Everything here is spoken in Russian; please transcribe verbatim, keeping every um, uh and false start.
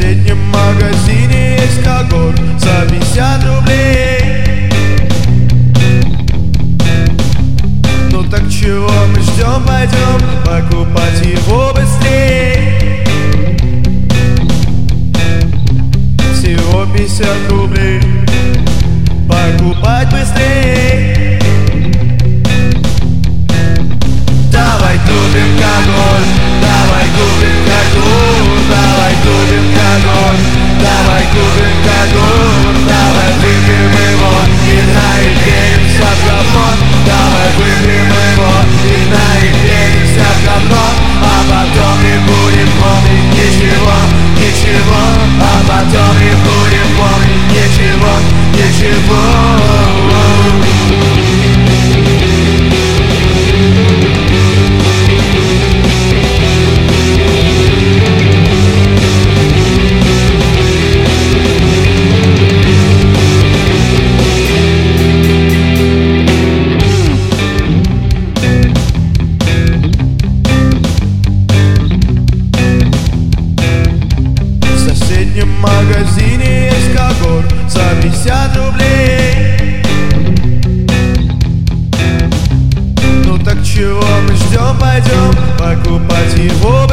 соседнем магазине есть когор за пятьдесят рублей. Ну так чего мы ждем, пойдем покупать его быстрей. Всего пятьдесят рублей, покупать быстрей. Давай купим когор, давай купим когор, давай купим когор, давай купим когор, давай выпьем его и наедемся в говно. Давай выпьем его и наедемся в говно, а потом не будем помнить ничего, ничего, а потом не будем помнить ничего, ничего. В магазине есть когор за пятьдесят рублей. Ну так чего мы ждем, пойдем покупать его